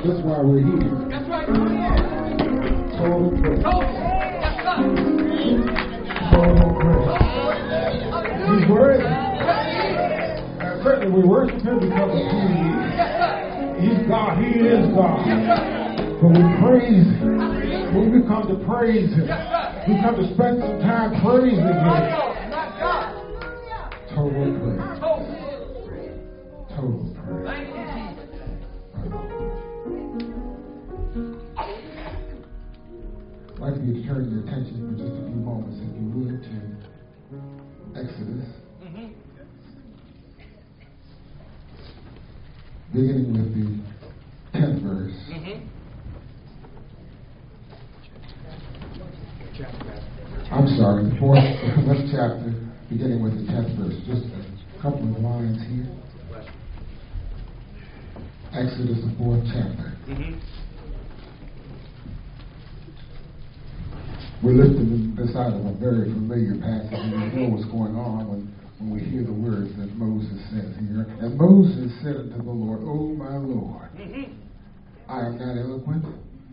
That's why we're here. That's right. Total praise. Yes, sir. Total praise. He's worthy. Certainly we worship him because of who he is. Yes, sir. He's God. He is God. Yes, sir. But we praise him. When we come to praise him, Yes, sir. we come to spend some time praising him. My God. My God. Total praise. Total. Total praise. Thank you, Jesus. I'd like for you to turn your attention for just a few moments, if you would, to Exodus. Beginning with the 10th verse. I'm sorry, the 4th chapter, beginning with the 10th verse. Just a couple of lines here. Exodus, the 4th chapter. We're lifting this out of a very familiar passage, and we know what's going on when we hear the words that Moses says here. And Moses said unto the Lord, O my Lord, I am not eloquent.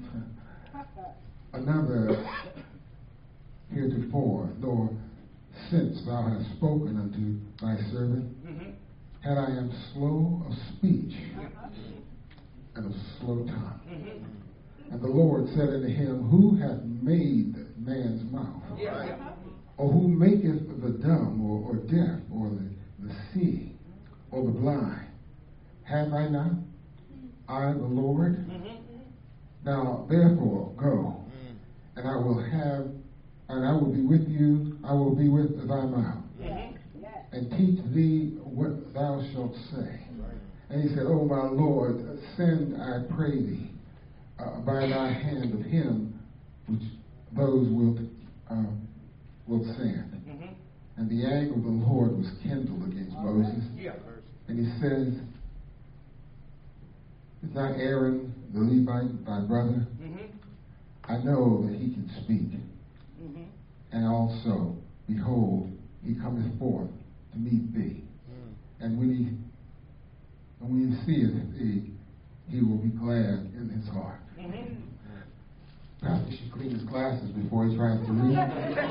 Another heretofore, nor since thou hast spoken unto thy servant, and I am slow of speech and of slow tongue. And the Lord said unto him, Who hath made man's mouth? Or who maketh the dumb, or deaf, or the seeing, or the blind? Have I not? I, the Lord? Now therefore go, and I will be with you, I will be with thy mouth, and teach thee what thou shalt say. And he said, O my Lord, send, I pray thee, by thy hand of him which those wilt send. And the anger of the Lord was kindled against Moses. And he says, Is not Aaron the Levite thy brother? I know that he can speak. And also, behold, he cometh forth to meet thee. And when you see it, he will be glad in his heart. Pastor should clean his glasses before he tries to read.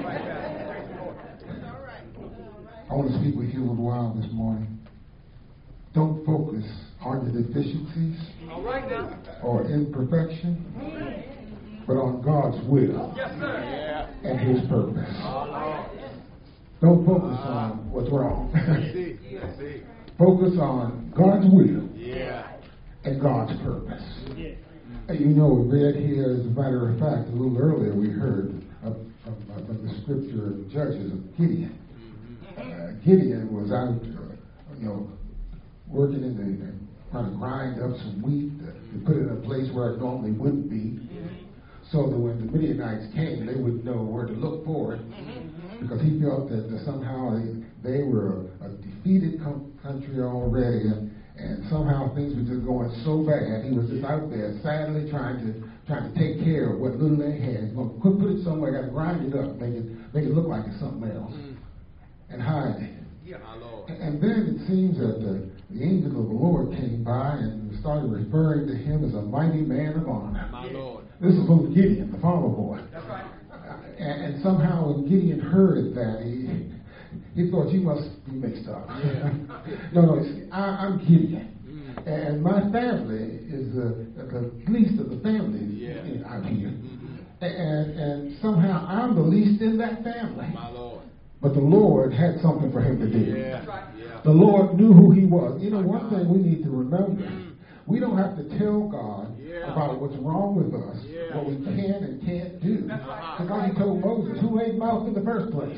I want to speak with you a little while this morning. Don't focus on your deficiencies or imperfection, but on God's will and his purpose. Don't focus on what's wrong. Focus on God's will and God's purpose. You know, we read here, as a matter of fact, a little earlier we heard of the scripture of Judges of Gideon. Gideon was out, working trying to grind up some wheat to put it in a place where it normally wouldn't be, so that when the Midianites came, they would know where to look for it, because he felt that somehow they were a defeated country already, and somehow things were just going so bad. He was just out there sadly trying to take care of what little they had. Well, put it somewhere, got to grind it up, make it look like it's something else, and hide it. And then it seems that the angel of the Lord came by and started referring to him as a mighty man of honor. This is little Gideon, the farmer boy. And somehow when Gideon heard that, he thought, you must be mixed up. No, I'm Gideon. And my family is the least of the families out here. And somehow I'm the least in that family. But the Lord had something for him to do. The Lord knew who he was. You know, one thing we need to remember, we don't have to tell God about what's wrong with us, what we can and can't do. Because he told Moses, who made mouth in the first place?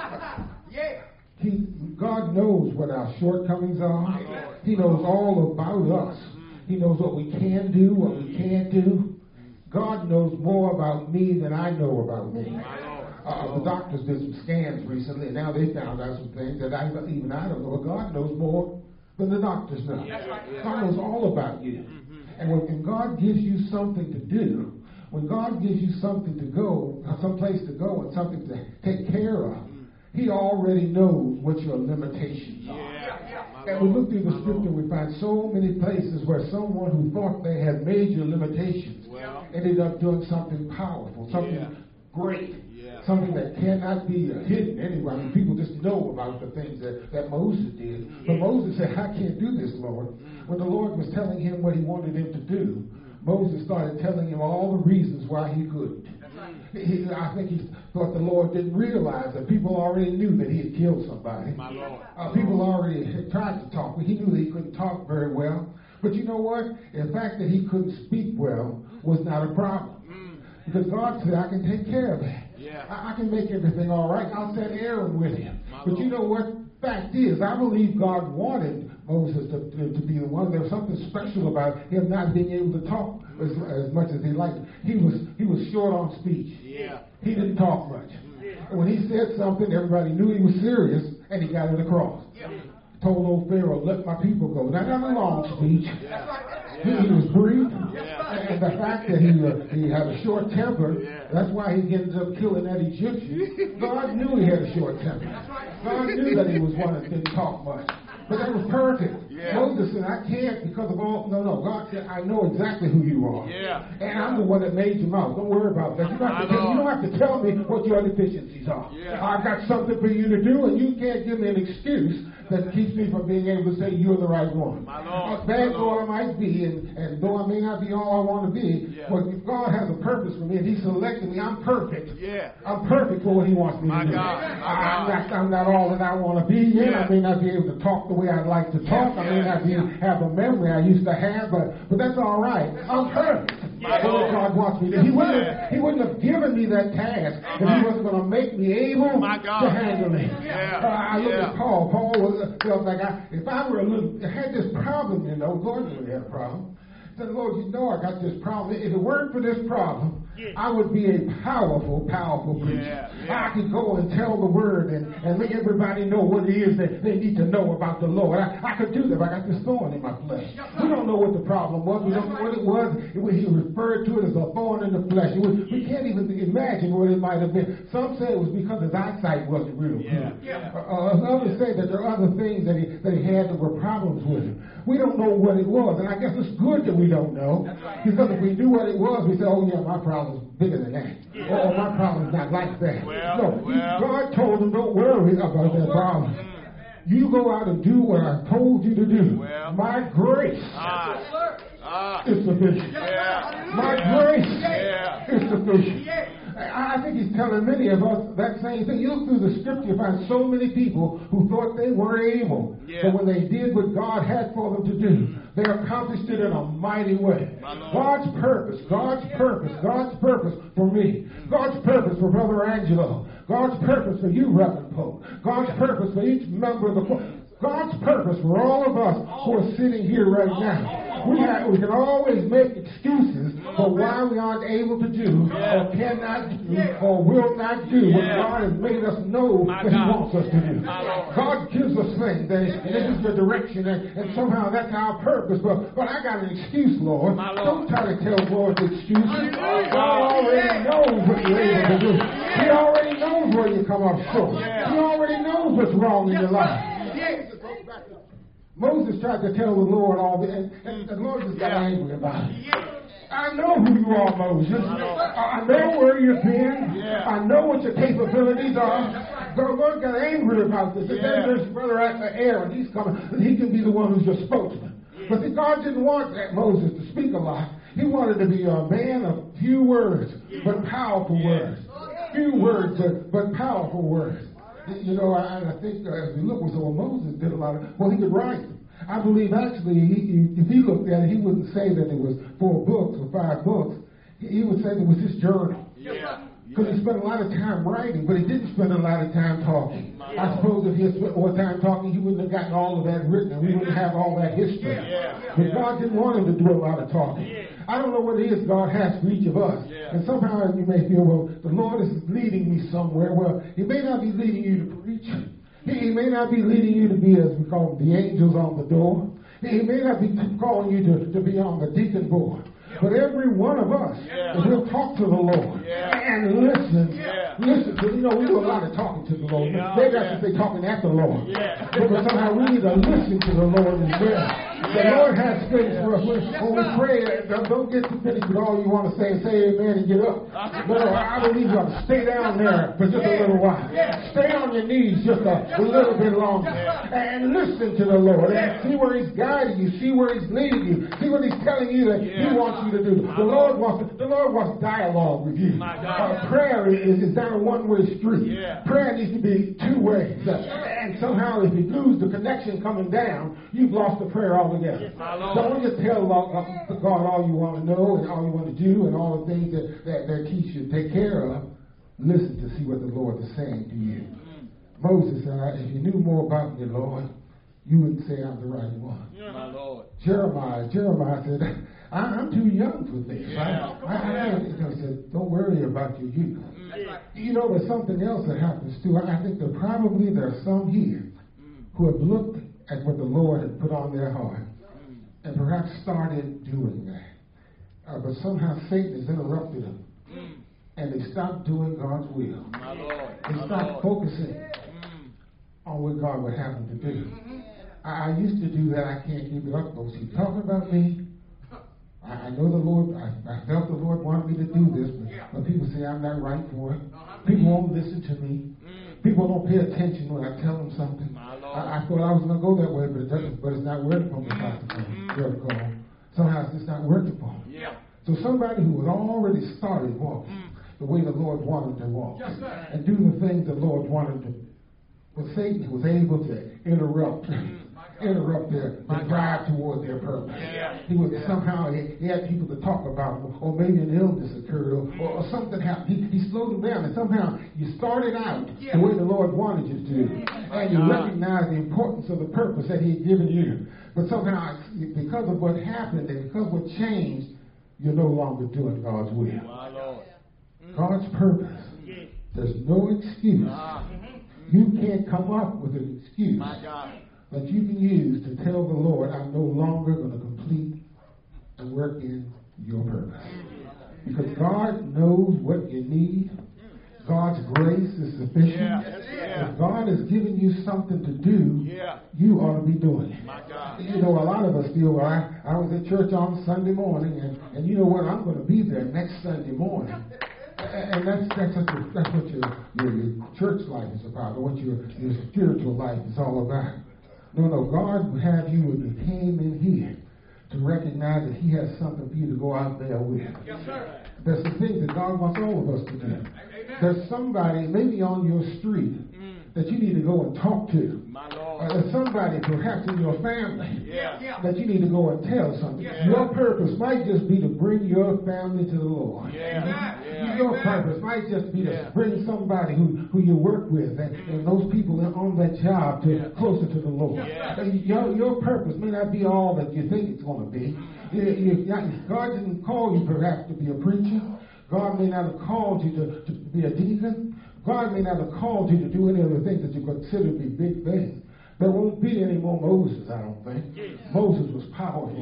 God knows what our shortcomings are. He knows all about us. He knows what we can do, what we can't do. God knows more about me than I know about me. The doctors did some scans recently, and now they found out some things that even I don't know. God knows more than the doctors know. God knows all about you. And when God gives you something to do, when God gives you something to go, someplace to go and something to take care of, he already knows what your limitations are. And we look through the scripture, we find so many places where someone who thought they had major limitations ended up doing something powerful, something great, something that cannot be hidden anyway. I mean, people just know about the things that Moses did. But Moses said, I can't do this, Lord. When the Lord was telling him what he wanted him to do, Moses started telling him all the reasons why he couldn't. I think he thought the Lord didn't realize that people already knew that he had killed somebody. People already had tried to talk, but he knew that he couldn't talk very well. But you know what? The fact that he couldn't speak well was not a problem. Because God said, I can take care of that. I can make everything all right. I'll send Aaron with him. But you know what? Fact is, I believe God wanted Moses to be the one. There was something special about him not being able to talk as much as he liked. He was short on speech. He didn't talk much. And when he said something, everybody knew he was serious, and he got it across. Told old Pharaoh, let my people go. Now, not a long speech. He was brief. And the fact that he had a short temper, that's why he ends up killing that Egyptian. God knew he had a short temper. God knew that he was one that didn't talk much. But that was perfect. Moses said, I can't because of all... No. God said, I know exactly who you are. And I'm the one that made you out. Don't worry about that. You don't have to tell me what your deficiencies are. I've got something for you to do, and you can't give me an excuse that keeps me from being able to say you're the right one. Bad though I might be, and though I may not be all I want to be, but if God has a purpose for me, and he selected me, I'm perfect. I'm perfect for what he wants me to do. I'm not all that I want to be yet. I may not be able to talk the way I'd like to talk. I may not have the memory I used to have, but that's all right. I'm perfect for what God wants me to do. He wouldn't have given me that task if he wasn't going to make me able to handle it. I look at Paul. Paul felt like if I were had this problem, Lord knew he had a problem. I said, Lord, I got this problem. If it weren't for this problem, I would be a powerful preacher. I could go and tell the word and let everybody know what it is that they need to know about the Lord. I could do that, but I got this thorn in my flesh. We don't know what the problem was. We don't know what it was. He referred to it as a thorn in the flesh. We can't even imagine what it might have been. Some say it was because his eyesight wasn't real good. Others say that there are other things that he had that were problems with him. We don't know what it was, and I guess it's good that we don't know, because if we knew what it was, we say, oh yeah, my problem's bigger than that. Oh, my problem's not like that. God told him, don't worry about that problem. You go out and do what I told you to do. My grace is sufficient. My grace is sufficient. I think he's telling many of us that same thing. You look through the scripture, you find so many people who thought they were able, but when they did what God had for them to do, they accomplished it in a mighty way. God's purpose for me, God's purpose for Brother Angelo, God's purpose for you, Reverend Pope, God's purpose for each member of the God's purpose for all of us who are sitting here right now. We can always make excuses for why we aren't able to do or cannot do or will not do what God has made us know that he wants us to do. God gives us things, and this is the direction, and somehow that's our purpose. But I got an excuse, Lord. Don't try to tell Lord the excuses. God already knows what you're able to do. He already knows where you come up short. He already knows what's wrong in your life. Moses tried to tell the Lord all this, and the Lord just got angry about it. I know who you are, Moses. I know where you've been. I know what your capabilities are. The Lord got angry about this. And then there's Brother Aaron. He's coming. He can be the one who's your spokesman. But God didn't want Moses to speak a lot. He wanted to be a man of few words, but powerful words. Few words, but powerful words. I think as we look, Moses did a lot of, he could write. I believe actually, if he looked at it, he wouldn't say that it was 4 books or 5 books. He would say that it was his journal. Because he spent a lot of time writing, but he didn't spend a lot of time talking. I suppose if he had spent more time talking, he wouldn't have gotten all of that written, and we wouldn't have all that history. But God didn't want him to do a lot of talking. I don't know what it is God has for each of us. And somehow you may feel, the Lord is leading me somewhere. Well, he may not be leading you to preach. He may not be leading you to be, as we call them, the angels on the door. He may not be calling you to be on the deacon board. But every one of us, if we'll talk to the Lord and listen, we do a lot of talking to the Lord. Yeah. Maybe I should say talking at the Lord. Yeah. Because somehow we need to listen to the Lord as well. The Lord has things for us. When we pray, don't get too finished with all you want to say and say amen and get up. No, I believe you ought to stay down there for just a little while. Stay on your knees just a little bit longer. And listen to the Lord. And see where He's guiding you. See where He's leading you. See what He's telling you that He wants you to do. The Lord wants dialogue with you. Prayer is not a one-way street. Prayer needs to be two ways. And somehow if you lose the connection coming down, you've lost the prayer altogether. Don't just tell God all you want to know and all you want to do and all the things that He should take care of. Listen to see what the Lord is saying to you. Moses said, if you knew more about me, Lord, you wouldn't say I'm the right one. My Lord. Jeremiah said, I'm too young for this. I said, don't worry about your youth. You know, there's something else that happens too. I think that probably there are some here who have looked at what the Lord had put on their heart and perhaps started doing that. But somehow Satan has interrupted them. And they stopped doing God's will. My Lord. They stopped focusing on what God would have them to do. I used to do that. I can't keep it up. Folks keep talking about me. I know the Lord, I felt the Lord wanted me to do this, but people say I'm not right for it. People won't listen to me. People don't pay attention when I tell them something. I thought I was going to go that way, but it's not working for me, Pastor Cole. Somehow it's just not working for me. So somebody who had already started walking the way the Lord wanted to walk and do the things the Lord wanted to, but Satan was able to interrupt their drive toward their purpose. He was somehow he had people to talk about, or maybe an illness occurred, or something happened. He slowed them down, and somehow you started out the way the Lord wanted you to, and you recognized the importance of the purpose that He had given you. But somehow, because of what happened and because of what changed, you're no longer doing God's will. God's purpose. There's no excuse. You can't come up with an excuse that you can use to tell the Lord, I'm no longer going to complete and work in your purpose. Because God knows what you need. God's grace is sufficient. If God has given you something to do, you ought to be doing it. You know, a lot of us feel, well, I was at church on Sunday morning, and you know what, I'm going to be there next Sunday morning. And that's what your church life is about, or what your spiritual life is all about. No, God would have you when you came in here to recognize that He has something for you to go out there with. There's some things that God wants all of us to do. There's somebody maybe on your street that you need to go and talk to. There's somebody perhaps in your family that you need to go and tell something. Your purpose might just be to bring your family to the Lord. Your purpose might just be to bring somebody who you work with and those people on that job to closer to the Lord. Your purpose may not be all that you think it's going to be. God didn't call you perhaps to be a preacher. God may not have called you to be a deacon. God may not have called you to do any of the things that you consider to be big things. There won't be any more Moses, I don't think. Moses was powerful.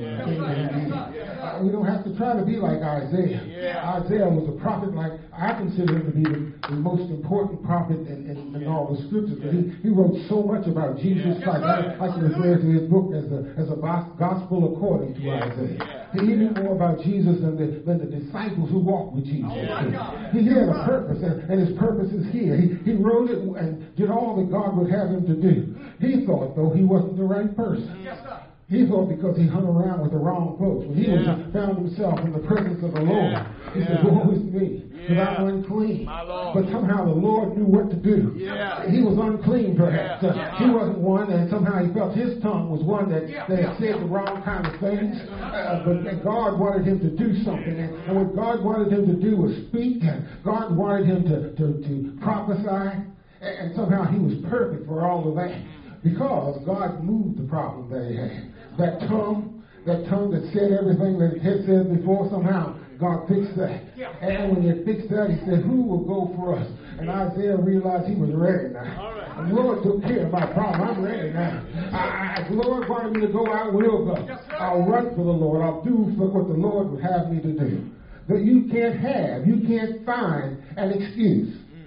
We don't have to try to be like Isaiah. Isaiah was a prophet like, I consider him to be the most important prophet in all the scriptures. But he wrote so much about Jesus Christ. I can refer to his book as a gospel according to Isaiah. He knew more about Jesus than the disciples who walked with Jesus. He had a purpose, and his purpose is here. He wrote it and did all that God would have him to do. He thought, though, he wasn't the right person. He thought because he hung around with the wrong folks. When he found himself in the presence of the Lord, he said, woe is me, because I'm unclean. But somehow the Lord knew what to do. He was unclean, perhaps. He wasn't one, and somehow he felt his tongue was one that said the wrong kind of things. But God wanted him to do something. And what God wanted him to do was speak. God wanted him to prophesy. And somehow he was perfect for all of that. Because God moved the problem that he had. That tongue that said everything that it had said before, somehow God fixed that. And when he fixed that, he said, who will go for us? And Isaiah realized he was ready now. And the Lord took care of my problem. I'm ready now. The Lord wanted me to go, I will go. I'll run for the Lord. I'll do for what the Lord would have me to do. But you can't find an excuse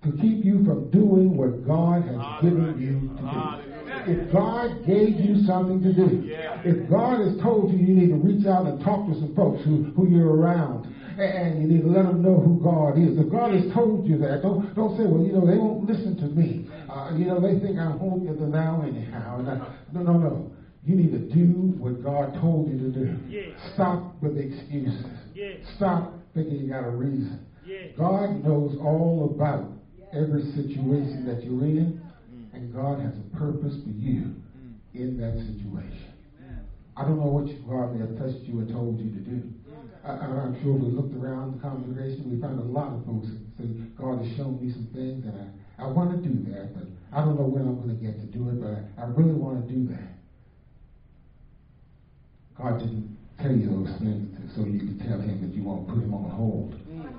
to keep you from doing what God has given you to do. If God gave you something to do, if God has told you you need to reach out and talk to some folks who you're around, and you need to let them know who God is. If God has told you that, don't say, well, they won't listen to me. They think I'm holier than thou anyhow. No. You need to do what God told you to do. Stop with excuses. Stop thinking you got a reason. God knows all about every situation that you're in, and God has a purpose for you in that situation. I don't know what God may have touched you and told you to do. I'm sure we looked around the congregation, we found a lot of folks that say, God has shown me some things, and I want to do that, but I don't know when I'm going to get to do it, but I really want to do that. God didn't tell you those things so you could tell him that you won't put him on hold.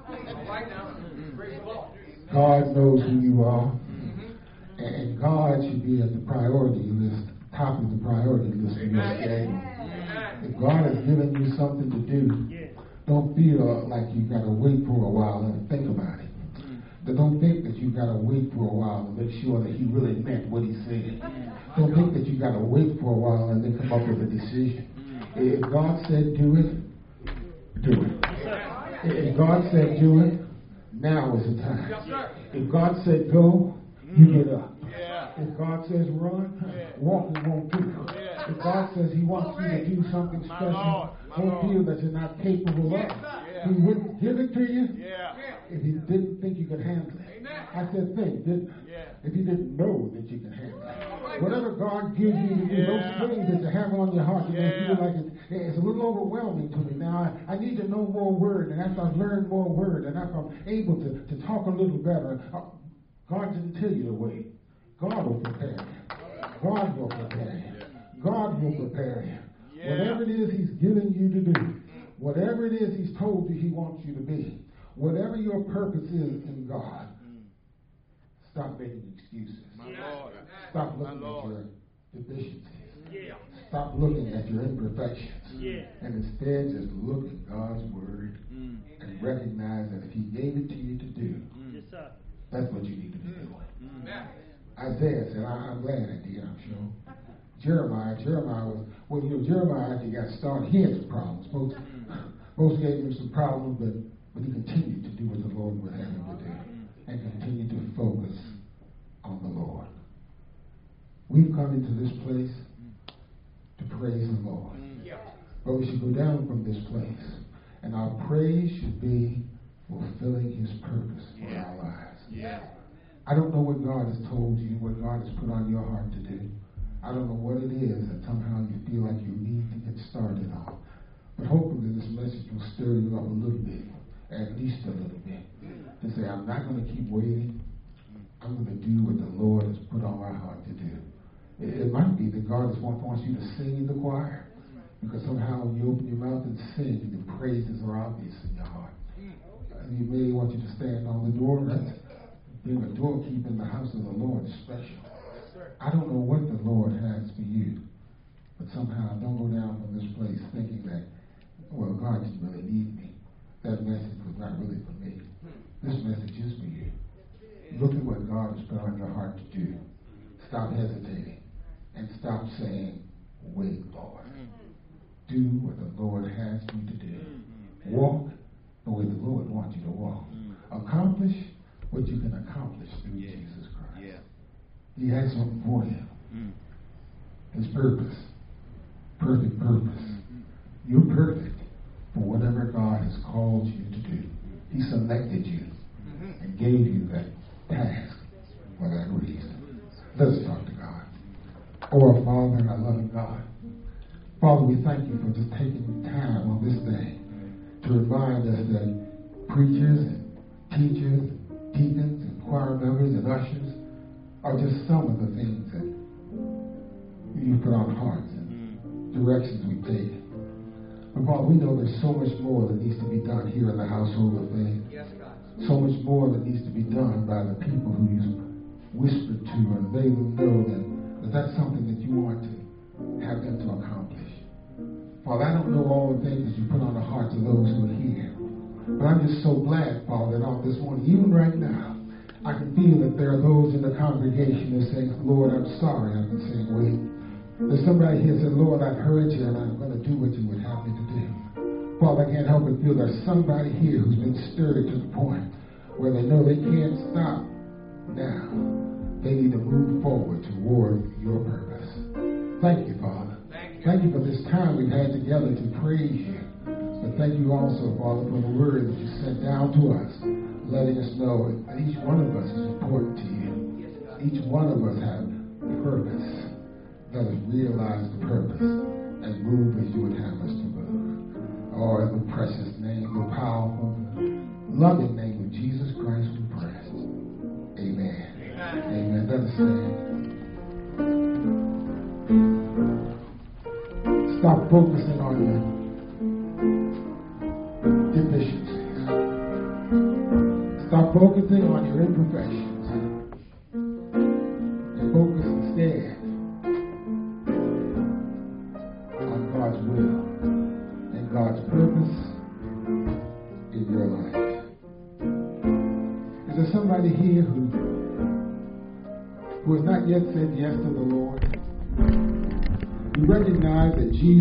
God knows who you are, and God should be at the priority list, top of the priority list for your schedule. If God has given you something to do, don't feel like you've got to wait for a while and think about it. Don't think that you've got to wait for a while to make sure that he really meant what he said. Don't think that you've got to wait for a while and then come up with a decision. If God said do it, do it. If God said do it, now is the time. If God said go, you get up. If God says run, walking won't do it. If God says he wants you to do something special, don't feel that you're not capable of it. He wouldn't give it to you if he didn't think you could handle it. I said think, didn't I? If you didn't know that you can handle it. Whatever God gives you to do, those things that you have on your heart, you may feel like it's a little overwhelming to me. Now, I need to know more word, and after I've learned more word, and after I'm able to talk a little better, God didn't tell you to wait. God will prepare you. God will prepare you. God will prepare you. Whatever it is he's given you to do, whatever it is he's told you he wants you to be, whatever your purpose is in God, stop making excuses. Stop looking at your deficiencies. Stop looking at your imperfections. And instead just look at God's word and recognize that if he gave it to you to do, that's what you need to be doing. Isaiah said, I'm glad I did, I'm sure. Jeremiah was, Jeremiah after he got started, he had some problems. Folks gave him some problems, but he continued to do what the Lord would have him to do and continued to focus on the Lord. We've come into this place to praise the Lord. But we should go down from this place, and our praise should be fulfilling his purpose for our lives. I don't know what God has told you, what God has put on your heart to do. I don't know what it is that somehow you feel like you need to get started on. But hopefully this message will stir you up a little bit, at least a little bit, to say, I'm not going to keep waiting. I'm going to do what the Lord has put on my heart to do. It might be that God wants you to sing in the choir, because somehow when you open your mouth and sing, the praises are obvious in your heart. He may want you to stand on the door. Being a doorkeeper in the house of the Lord is special. I don't know what the Lord has for you, but somehow don't go down from this place thinking that, well, God didn't really need me. That message was not really for me. This message is for you. Look at what God has put on your heart to do. Stop hesitating and stop saying, wait, Lord. Do what the Lord has you to do. Walk the way the Lord wants you to walk. Accomplish what you can accomplish through Jesus Christ. He has something for you. His purpose. Perfect purpose. You're perfect for whatever God has called you to do. He selected you and gave you that task for that reason. Let's talk to God. Oh, our Father and our loving God. Father, we thank you for just taking time on this day to remind us that preachers and teachers, deacons and choir members and ushers are just some of the things that you put on hearts and directions we take. But Father, we know there's so much more that needs to be done here in the household of faith. So much more that needs to be done by the people who you whispered to, and they will know that that's something that you want to have them to accomplish. Father, I don't know all the things that you put on the hearts of those who are here. But I'm just so glad, Father, that on this morning, even right now, I can feel that there are those in the congregation who say, Lord, I'm sorry I've been saying wait. There's somebody here that said, Lord, I've heard you and I'm going to do what you would have me to do. Father, I can't help but feel there's somebody here who's been stirred to the point where they know they can't stop now. They need to move forward toward your purpose. Thank you, Father. Thank you for this time we've had together to praise you. But thank you also, Father, for the word that you sent down to us, letting us know that each one of us is important to you. Each one of us has purpose. Let us realize the purpose and move as you would have us to move. Oh, in the precious name, the powerful, loving name of Jesus Christ we pray. Amen. Amen. Let us stand. Stop focusing on your deficiencies. Stop focusing on your imperfections. And focus instead on God's will and God's purpose in your life. Is there somebody here who has not yet said yes to the Lord? You recognize that Jesus